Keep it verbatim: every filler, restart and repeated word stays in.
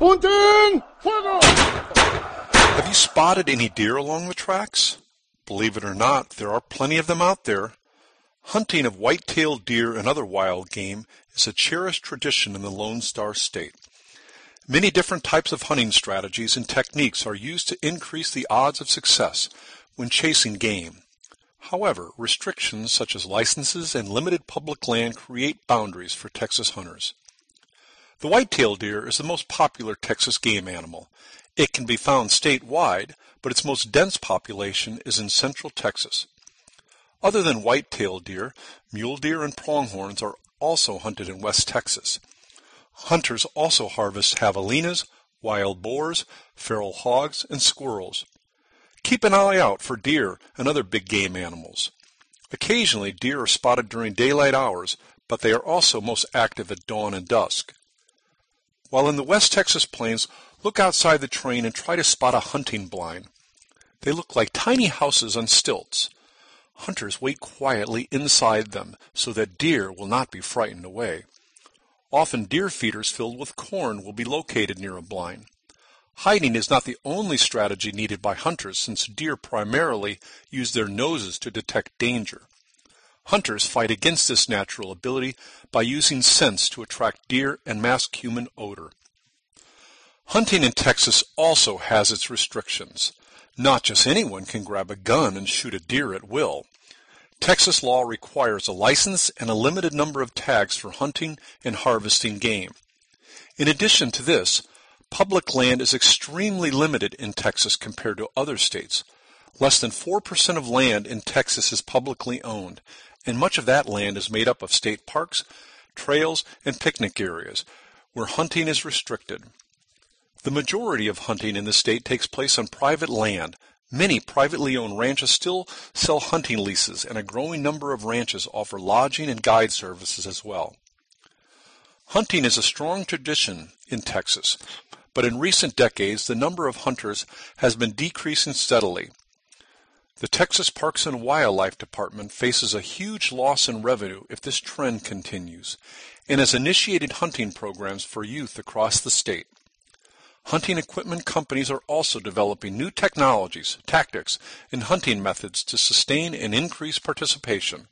Apunten! Fuego! Have you spotted any deer along the tracks? Believe it or not, there are plenty of them out there. Hunting of white-tailed deer and other wild game is a cherished tradition in the Lone Star State. Many different types of hunting strategies and techniques are used to increase the odds of success when chasing game. However, restrictions such as licenses and limited public land create boundaries for Texas hunters. The white-tailed deer is the most popular Texas game animal. It can be found statewide, but its most dense population is in central Texas. Other than white-tailed deer, mule deer and pronghorns are also hunted in West Texas. Hunters also harvest javelinas, wild boars, feral hogs, and squirrels. Keep an eye out for deer and other big game animals. Occasionally, deer are spotted during daylight hours, but they are also most active at dawn and dusk. While in the West Texas plains, look outside the train and try to spot a hunting blind. They look like tiny houses on stilts. Hunters wait quietly inside them so that deer will not be frightened away. Often deer feeders filled with corn will be located near a blind. Hiding is not the only strategy needed by hunters, since deer primarily use their noses to detect danger. Hunters fight against this natural ability by using scents to attract deer and mask human odor. Hunting in Texas also has its restrictions. Not just anyone can grab a gun and shoot a deer at will. Texas law requires a license and a limited number of tags for hunting and harvesting game. In addition to this, public land is extremely limited in Texas compared to other states. Less than four percent of land in Texas is publicly owned, and much of that land is made up of state parks, trails, and picnic areas, where hunting is restricted. The majority of hunting in the state takes place on private land. Many privately owned ranches still sell hunting leases, and a growing number of ranches offer lodging and guide services as well. Hunting is a strong tradition in Texas, but in recent decades the number of hunters has been decreasing steadily. The Texas Parks and Wildlife Department faces a huge loss in revenue if this trend continues, and has initiated hunting programs for youth across the state. Hunting equipment companies are also developing new technologies, tactics, and hunting methods to sustain and increase participation.